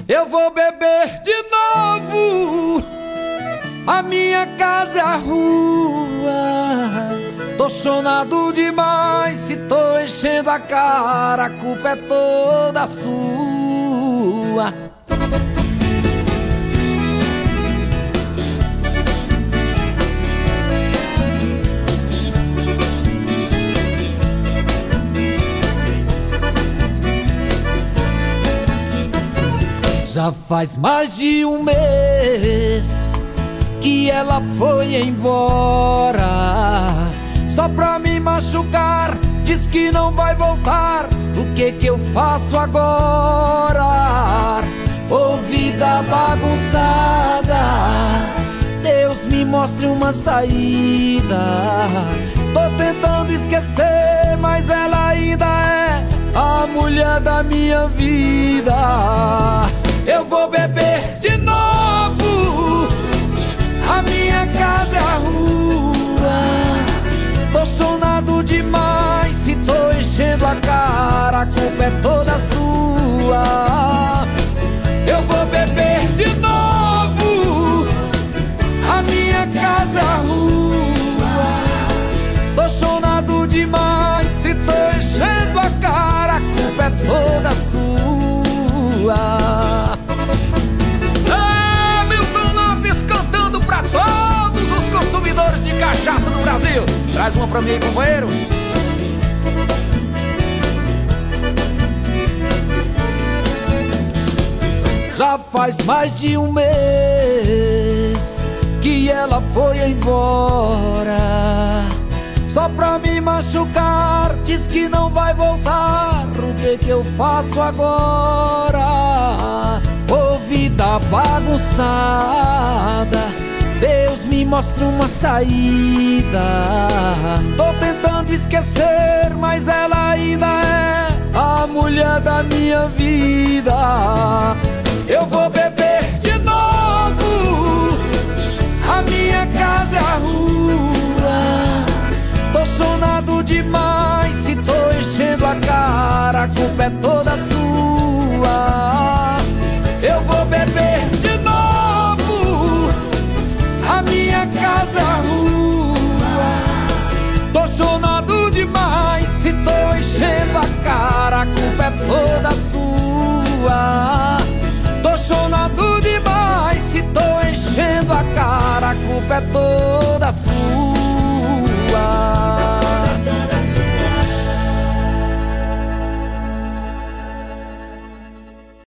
Eu vou beber de novo. A minha casa é a rua. Tô chonado demais, se tô enchendo a cara, a culpa é toda sua. Já faz mais de um mês que ela foi embora, só pra me machucar, diz que não vai voltar. O que eu faço agora? Ô vida bagunçada, Deus me mostre uma saída. Tô tentando esquecer, mas ela ainda é a mulher da minha vida. Eu vou beber de novo. A minha casa é a rua. Tô chonado demais, se tô enchendo a cara, a culpa é toda sua. Eu vou beber de novo. A minha casa é a rua. Tô chonado demais, se tô enchendo a cara, a culpa é toda sua. Pra todos os consumidores de cachaça do Brasil. Traz uma pra mim aí, companheiro. Já faz mais de um mês que ela foi embora, só pra me machucar, diz que não vai voltar. O que eu faço agora? Ô vida bagunçada, Deus me mostra uma saída. Tô tentando esquecer, mas ela ainda é a mulher da minha vida. Eu vou beber de novo. A minha casa é a rua. Tô chonado demais, se tô enchendo a cara, a culpa é toda sua. Eu vou beber de novo. A minha casa é a rua. Tô chonado demais, se tô enchendo a cara, a culpa é toda sua. Tô chonado demais, se tô enchendo a cara, a culpa é toda sua.